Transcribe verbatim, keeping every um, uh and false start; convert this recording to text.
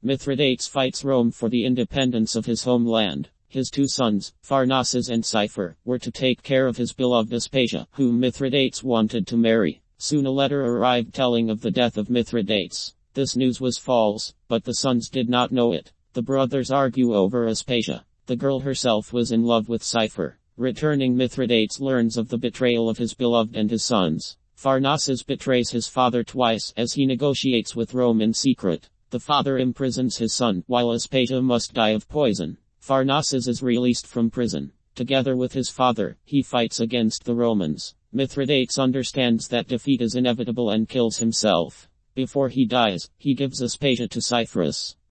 Mithridates fights Rome for the independence of his homeland. His two sons, Pharnaces and Cipher, were to take care of his beloved Aspasia, whom Mithridates wanted to marry. Soon a letter arrived telling of the death of Mithridates. This news was false, but the sons did not know it. The brothers argue over Aspasia. The girl herself was in love with Cipher. Returning, Mithridates learns of the betrayal of his beloved and his sons. Pharnaces betrays his father twice as he negotiates with Rome in secret. The father imprisons his son, while Aspasia must die of poison. Pharnaces is released from prison. Together with his father, he fights against the Romans. Mithridates understands that defeat is inevitable and kills himself. Before he dies, he gives Aspasia to Cypherus.